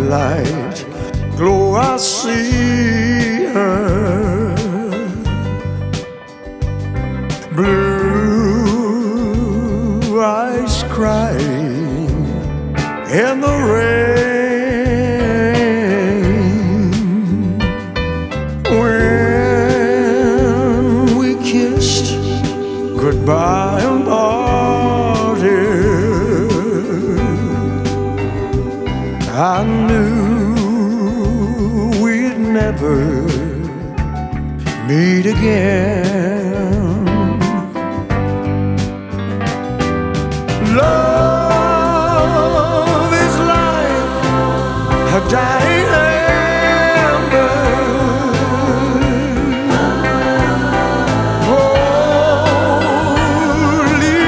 light glow, I see her. Blue eyes crying in the rain. When we kissed goodbye and parted, I knew we'd never meet again. Love is like a dying ember, holy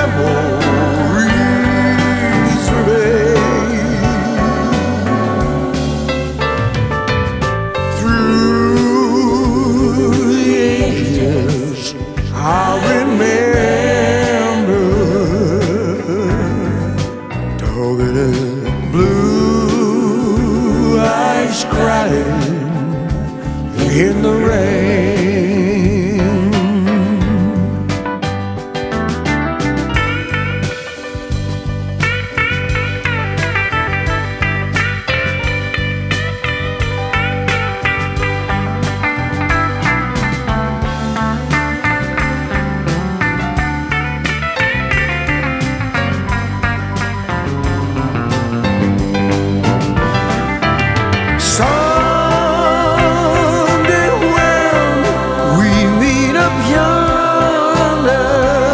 memories remain. Through the ages I remember blue eyes crying in the rain. Someday when we meet up yonder,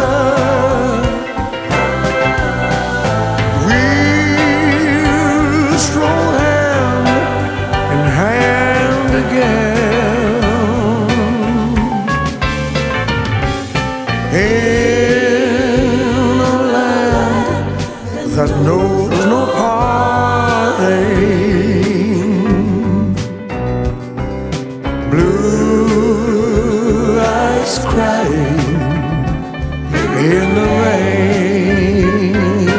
we'll stroll hand in hand again in a land that knows no parting. Blue eyes crying in the rain.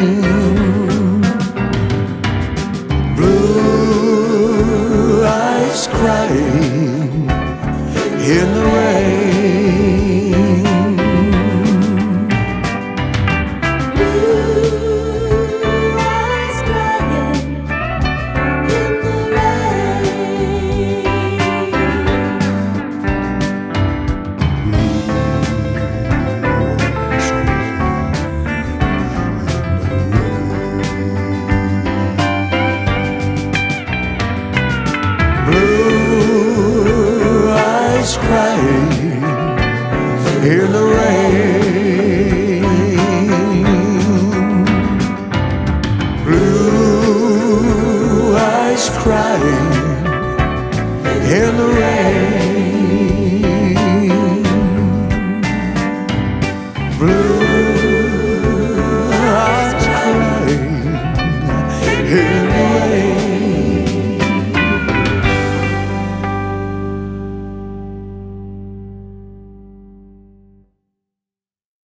Blue eyes crying in the rain. Blue eyes crying in the rain.